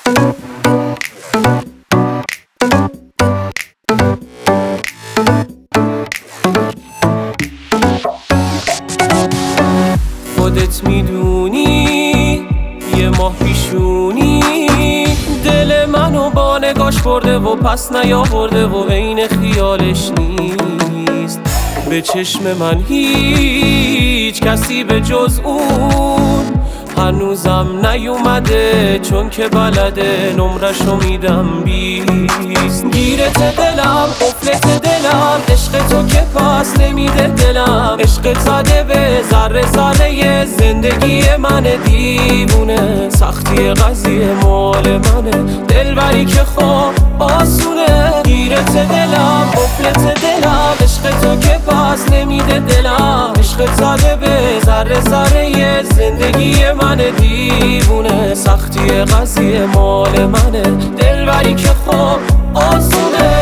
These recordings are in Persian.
خودت میدونی یه ماه پیشونی دل منو با نگاش برده و پس نیاورده و عین خیالش نیست. به چشم من هیچ کسی به جز اون هنوزم نیومده، چون که بلده نمرشو میدم 20. گیرت دلم قفلت دلم، عشق تو که پس نمیده دلم، عشق زده به ذره ذره زندگی من دیوونه. سختی قضیه مال منه، دلبری که خواب آسونه. گیرت دلم قفلت دلم، عشق تو که پس نمیده دلم، عشق زده به ذره ذره زندگی من دیوونه. سختی قضیه مال منه، دلبری که خواب آسونه.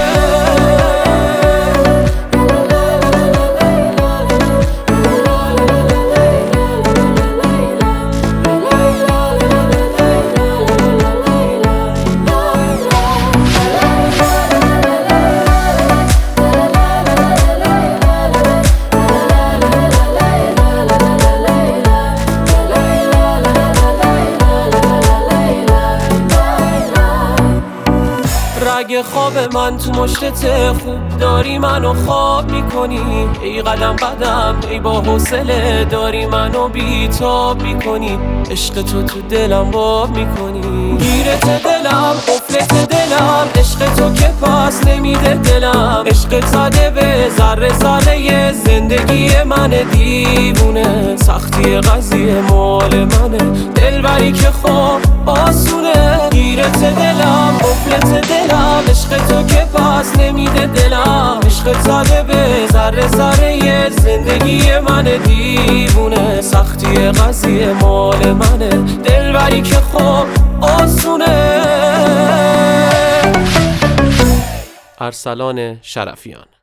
رگ خواب من تو مشتت، خوب داری منو خواب میکنی. ای قدم قدم ای با حوصله داری منو بیتاب میکنی. عشق تو دلم باب میکنی. گیرت دلم قفلت دلم، عشق تو که پس نمیده دلم، عشق زده به ذره ذره زندگی من دیوونه. سختی قضیه مال منه، دلبری که خواب آسونه. گیرت دلم قفلت دلم، عشق تو که پس نمیده دلم، عشق زده به ذره ذره زندگی من دیوونه. سختی قضیه مال منه، دلبری که خواب آسونه. ارسلان شرفیان.